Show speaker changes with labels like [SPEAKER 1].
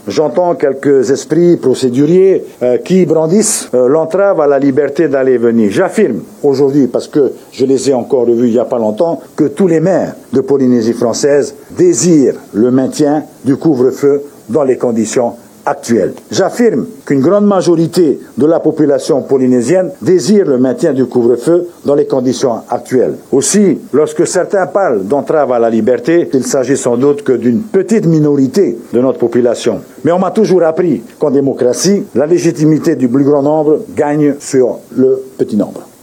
[SPEAKER 1] J'entends quelques esprits procéduriers qui brandissent l'entrave à la liberté d'aller et venir. J'affirme aujourd'hui, parce que je les ai encore revus il n'y a pas longtemps, que tous les maires de Polynésie française désirent le maintien du couvre-feu dans les conditions actuelles. J'affirme qu'une grande majorité de la population polynésienne désire le maintien du couvre-feu dans les conditions actuelles. Aussi, lorsque certains parlent d'entrave à la liberté, il s'agit sans doute que d'une petite minorité de notre population. Mais on m'a toujours appris qu'en démocratie, la légitimité du plus grand nombre gagne sur le petit nombre.